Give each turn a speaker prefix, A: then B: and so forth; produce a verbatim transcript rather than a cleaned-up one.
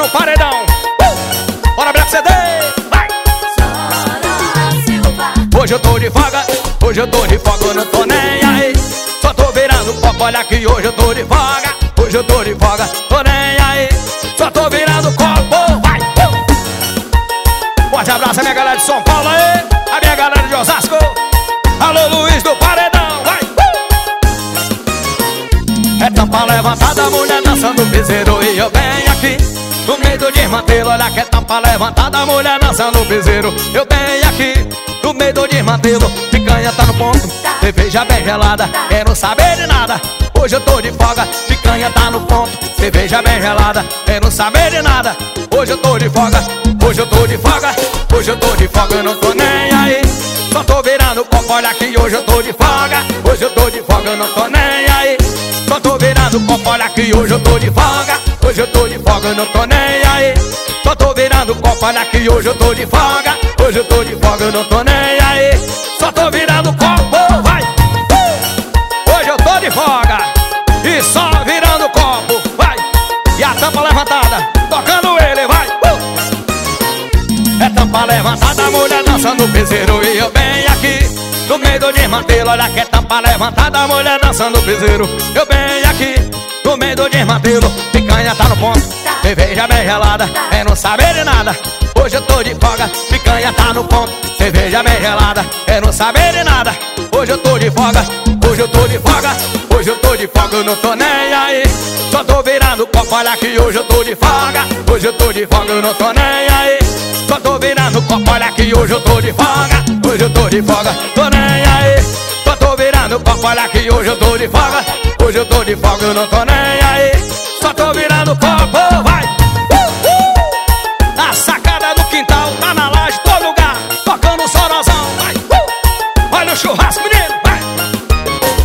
A: no paredão. uh! Bora abrir a C D, vai! Hoje eu tô de folga, hoje eu tô de folga, eu não tô nem aí. Só tô virando copo, olha que hoje eu tô de folga. Hoje eu tô de folga, tô nem aí. Só tô virando copo, vai! uh! Forte abraço a minha galera de São Paulo aí, a minha galera de Osasco. Alô Luiz do paredão, vai! uh! É tampa levantada, mulher dançando piseiro. E eu venho aqui no meio do desmantelo. Olha que é tampa levantada, mulher dançando piseiro. Eu venho aqui no meio do desmantelo. Picanha tá no ponto, cerveja bem gelada, quero saber de nada. Hoje eu tô de folga, picanha tá no ponto, cerveja bem gelada, quero saber de nada. Hoje eu tô de folga, hoje eu tô de folga, hoje eu tô de folga, eu não tô nem aí. Só tô virando copo, olha que hoje eu tô de folga. Hoje eu tô de folga, eu não tô nem aí. Só tô virando copo, olha que hoje eu tô de folga. Hoje eu tô de folga, eu não tô nem aí. Só tô virando copo, olha que hoje eu tô de folga. Hoje eu tô de folga, eu não tô nem aí. Só tô virando copo, vai! uh! Hoje eu tô de folga e só virando copo, vai! E a tampa levantada, tocando ele, vai! uh! É tampa levantada, mulher dançando piseiro. E eu bem aqui no meio do desmantelo. Olha que é tampa levantada, mulher dançando piseiro. Eu bem aqui no meio do desmantelo. Picanha tá no ponto, cerveja bem gelada, quem não saber de nada. Hoje eu tô de folga, picanha tá no ponto, cerveja bem gelada, quem não saber de nada. Hoje eu tô de folga, hoje eu tô de folga, hoje eu tô de folga, eu não tô nem aí. Só tô virando copo, olha que hoje eu tô de folga. Hoje eu tô de folga, eu não tô nem aí. Só tô virando copo, olha que hoje eu tô de folga. Hoje eu tô de folga, tô nem aí. Só tô virando copo, olha que hoje eu tô de folga. Hoje eu tô de folga, eu não tô nem aí.